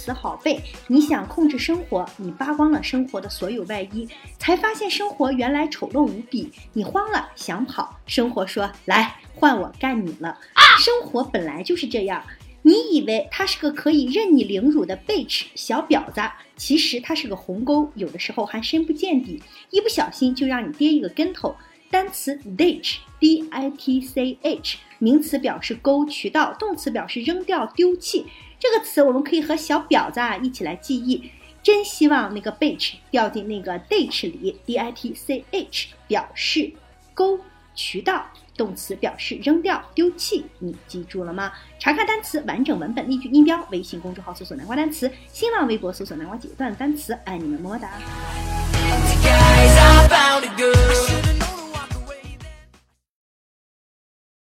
词好背。你想控制生活，你扒光了生活的所有外衣，才发现生活原来丑陋无比。你慌了，想跑，生活说来换我干你了。生活本来就是这样，你以为他是个可以任你凌辱的bitch小婊子，其实他是个鸿沟，有的时候还深不见底，一不小心就让你跌一个跟头。单词 ditch D-I-T-C-H 名词表示沟渠道，动词表示扔掉丢弃。这个词我们可以和小婊子一起来记忆。真希望那个 bitch 掉进那个 ditch 里， D-I-T-C-H 表示沟渠道，动词表示扔掉丢弃。你记住了吗？查看单词完整文本例句音标，微信公众号搜索南瓜单词，新浪微博搜索南瓜几个段单词。爱你们么么哒。